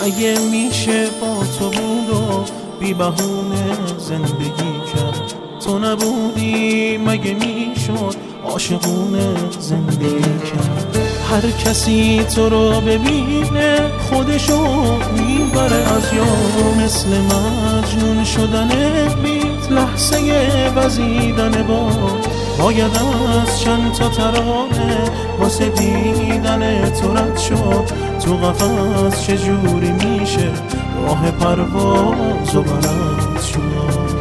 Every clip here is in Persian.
اگه میشه با تو بود و بی بهونه زندگی کرد، تو نبودی مگه میشد عاشقونه زندگی کرد. هر کسی تو رو ببینه خودشو میبره از یاد، مثل مجنون شدن بیت لحظه وزیدن باید از چند تا ترانه واسه دیدن تو رد شد. تو قفس چجوری میشه راه پرواز و بلند شد.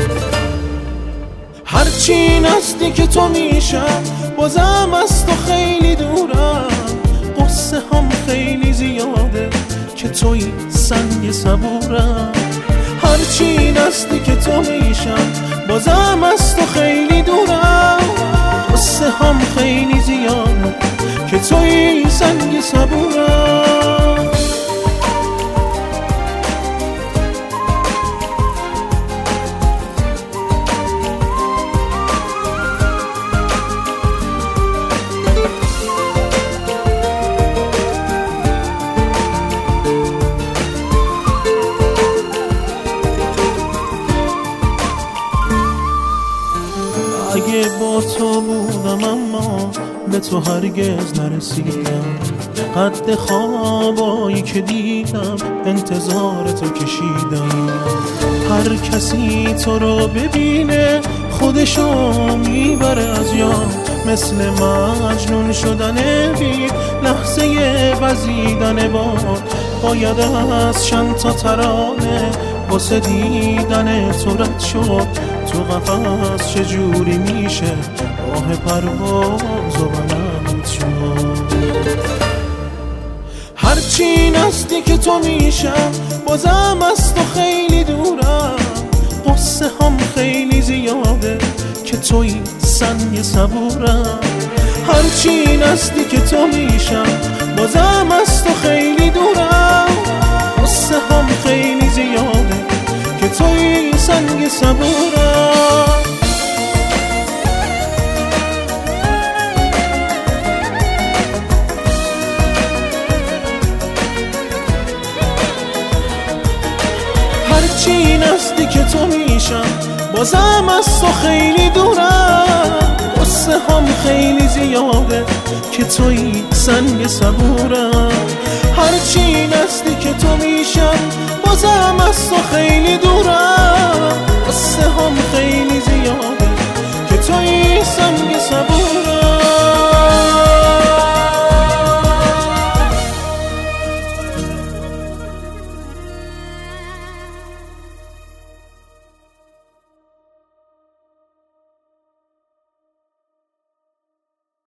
هرچی نزدیک تو میشم بازم از تو خیلی دورم، قصه هم خیلی زیاده که توی سنگ صبورم. هرچی نزدیک تو میشم بازم از تو خیلی دورم، قصه هم خیلی زیاده که توی سنگ صبورم. اگه با تو بودم اما به تو هرگز نرسیدم، قد خوابایی که دیدم انتظار تو کشیدم. هر کسی تو رو ببینه خودشو میبره از یاد، مثل مجنون شدن بی لحظه وزیدن باید از چند تا ترانه واسه دیدن تو رد شد. تو قفس چجوری میشه راه پرواز و بلند شد. هرچی نزدیک تو میشم بازم از تو خیلی دورم، قصه هم خیلی زیاده که توی سنگ صبورم. هرچی نزدیک تو میشم بازم از تو خیلی دورم، قصه هم خیلی زیاده که توی سنگ صبورم. هرچی نزدیک تو میشم بازم از تو خیلی دورم، قصه هم خیلی زیاده که توی سنگ صبورم. هرچی نزدیک تو میشم بازم از تو خیلی